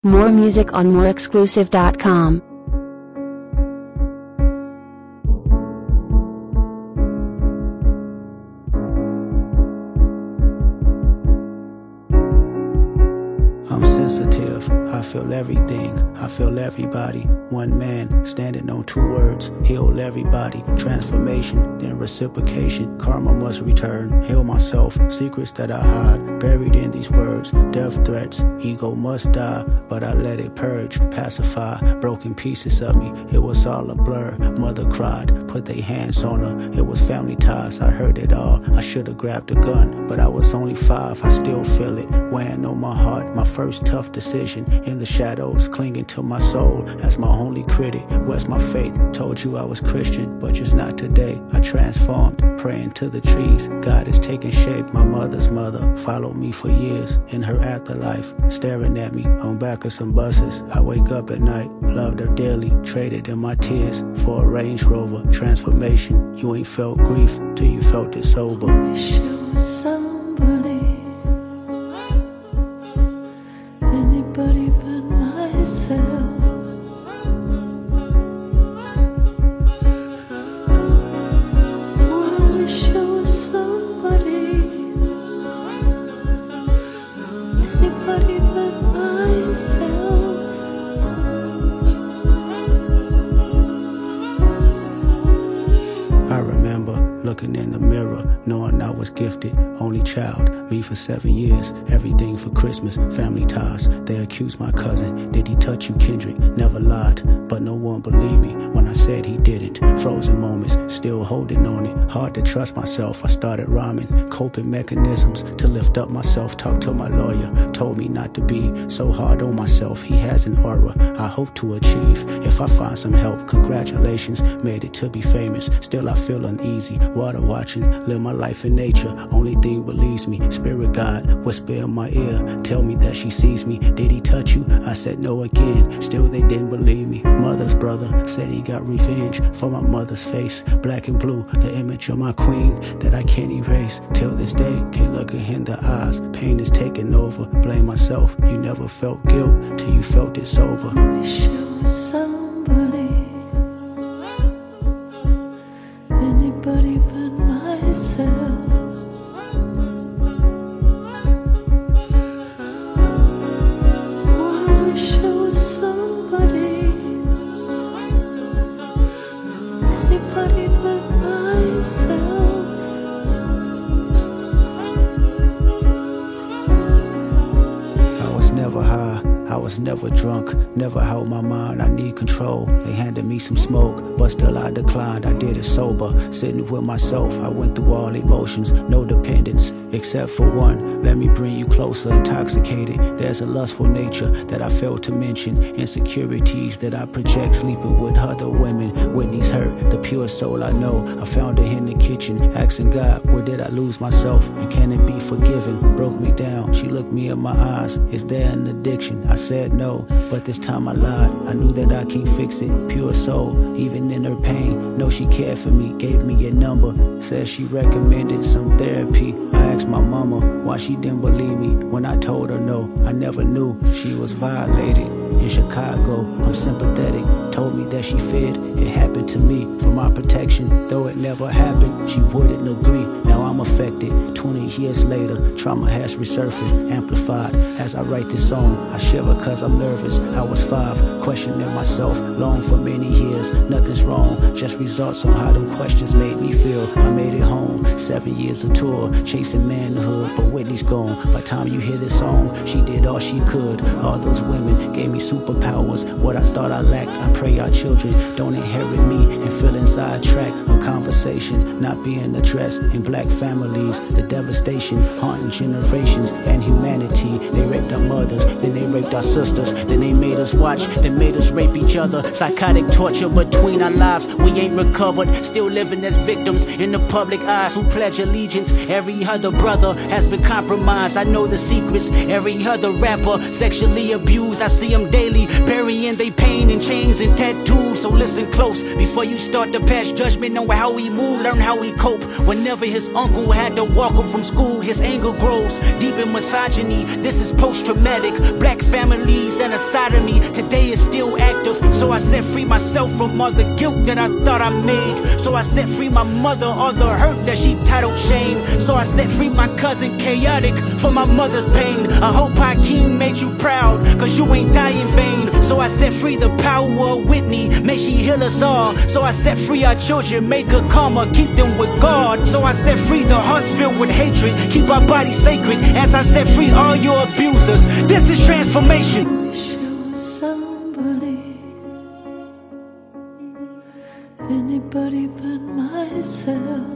More music on moreexclusive.com. I'm sensitive, I feel everything, I feel everybody. One man, standing on two words, heal everybody. Transformation, then reciprocation, karma must return. Heal myself, secrets that I hide, buried in these words. Death threats, ego must die, but I let it purge, pacify. Broken pieces of me, it was all a blur. Mother cried, put their hands on her, it was family ties, I heard it all. I should've grabbed a gun, but I was only 5, I still feel it, weighing on my heart. My first tough decision, in the shadows, clinging to my soul as my only critic. Where's my faith? Told you I was Christian, but just not today. I transformed, praying to the trees. God is taking shape. My mother's mother followed me for years in her afterlife, staring at me on back of some buses. I wake up at night, loved her dearly, traded in my tears for a Range Rover. Transformation, you ain't felt grief till you felt it sober. Wish it was somebody, anybody but myself. I wish it was somebody, anybody but myself. I remember looking in the mirror, knowing I was gifted, only child, me for 7 years, everything for Christmas, family ties. They accused my cousin, did he touch you, Kendrick? Never lied, but no one believed me when I said he didn't. Frozen moments, still holding on it, hard to trust myself. I started rhyming, coping mechanisms to lift up myself. Talked to my lawyer, told me not to be so hard on myself. He has an aura I hope to achieve. If I find some help, congratulations, made it to be famous. Still I feel uneasy, water watching, live my life in nature. Only thing believes me, spirit guide, whisper in my ear, tell me that she sees me. Did he touch you? I said no again, still they didn't believe me. Mother's brother said he got revenge for my mother's face. Black and blue, the image of my queen that I can't erase. Till this day, can't look her in the eyes. Pain is taking over, blame myself. You never felt guilt till you felt it sober. Wish it was somebody, anybody but myself. I wish it was somebody, anybody but myself. I was never high, I was never drunk, never held my mind, I need control. They handed me some smoke, but still I declined, I did it sober. Sitting with myself, I went through all emotions, no dependence, except for one. Let me bring you closer, intoxicated. There's a lustful nature that I failed to mention. Insecurities that I project, sleeping with other women. Whitney's hurt, the pure soul I know. I found her in the kitchen, asking God, where did I lose myself? And can it be forgiven? Broke me down, she looked me in my eyes. Is there an addiction? I said no, but this time I lied. I knew that I can't fix it. Pure soul, even in her pain. Know she cared for me, gave me a number. Said she recommended some therapy. I asked my mama why she didn't believe me when I told her no. I never knew she was violated. In Chicago, I'm sympathetic. Told me that she feared it happened to me for my protection. Though it never happened, she wouldn't agree. Now I'm affected. 20 years later, trauma has resurfaced, amplified. As I write this song, I shiver cause I'm nervous. I was 5, questioning myself, long for many years. Nothing's wrong, just results on how them questions made me feel. I made it home, 7 years of tour, chasing manhood, but Whitney's gone. By the time you hear this song, she did all she could. All those women gave me superpowers. What I thought I lacked, I pray our children don't inherit me and feel sidetracked. A conversation not being addressed in black families. The devastation haunting generations and humanity. They raped our mothers, then they raped our sisters, then they made us watch, then made us rape each other. Psychotic torture between our lives. We ain't recovered, still living as victims in the public eyes who pledge allegiance. Every other brother has been compromised. I know the secrets. Every other rapper sexually abused. I see them daily, burying their pain in chains and tattoos. So listen close before you start to pass judgment on how he move. Learn how he cope. Whenever his uncle had to walk him from school, his anger grows deep in misogyny. This is post-traumatic. Black families and a sodomy today is still active. So I set free myself from all the guilt that I thought I made. So I set free my mother, all the hurt that she titled shame. So I set free my cousin Chaotic for my mother's pain. I hope Hakeem made you proud, cause you ain't die in vain. So I set free the power of Whitney, may she heal us all. So I set free our children, make good karma, keep them with God. So I set free the hearts filled with hatred, keep our bodies sacred. As I set free all your abusers, this is transformation. I wish I was somebody, anybody but myself.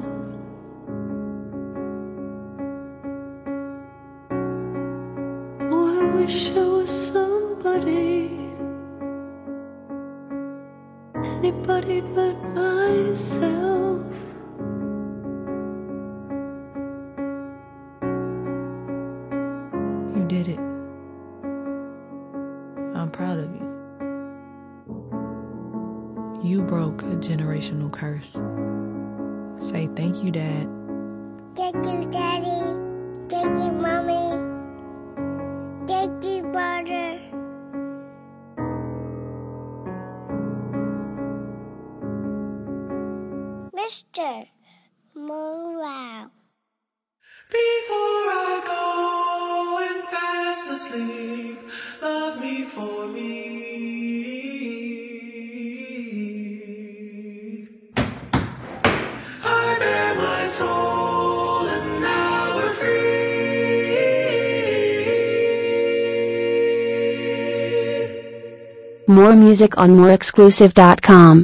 Oh, I wish I was somebody, anybody but myself. You did it. I'm proud of you. You broke a generational curse. Say thank you, Dad. Thank you, Daddy. Thank you, Mommy. Thank you, brother. Mr. Monroe. Before I go and fast asleep, love me for me. I bear my soul and now we're free. More music on moreexclusive.com.